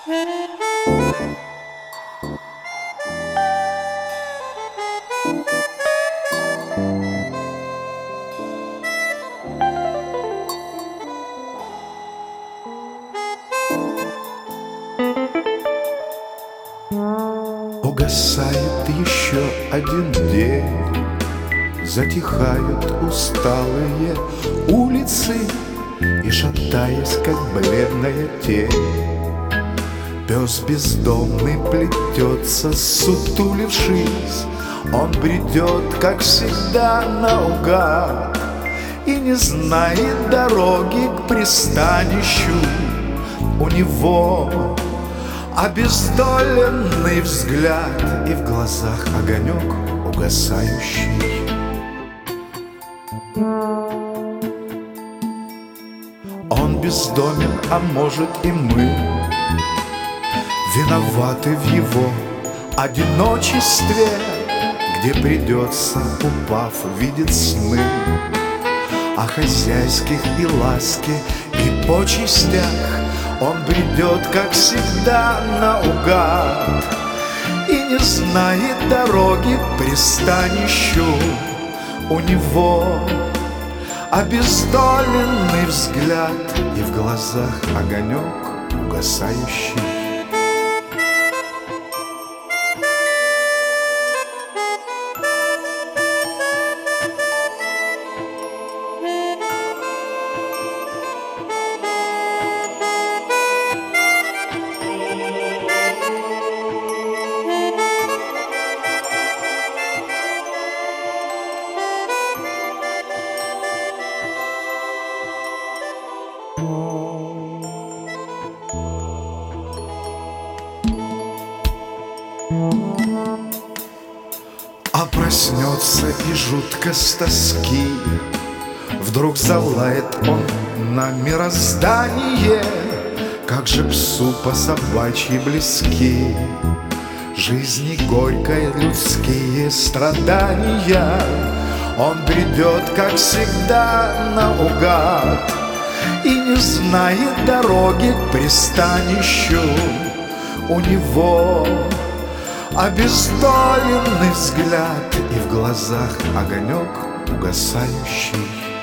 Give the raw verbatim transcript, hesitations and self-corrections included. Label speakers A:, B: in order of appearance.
A: Угасает еще один день, затихают усталые улицы, и, шатаясь, как бледная тень, пес бездомный плетется, сутулившись. Он бредет, как всегда, наугад и не знает дороги к пристанищу. У него обездоленный взгляд, и в глазах огонек угасающий. Он бездомен, а может и мы виноваты в его одиночестве, где придется, упав, видеть сны о хозяйских и ласке, и почестях. Он бредет, как всегда, наугад и не знает дороги к пристанищу. У него обездоленный взгляд, и в глазах огонек угасающий. А проснется и жутко с тоски вдруг залает он на мироздание. Как же псу по собачьи близки жизни горькой, людские страдания. Он бредет, как всегда, наугад и не знает дороги к пристанищу. У него обездоленный взгляд, и в глазах огонек угасающий.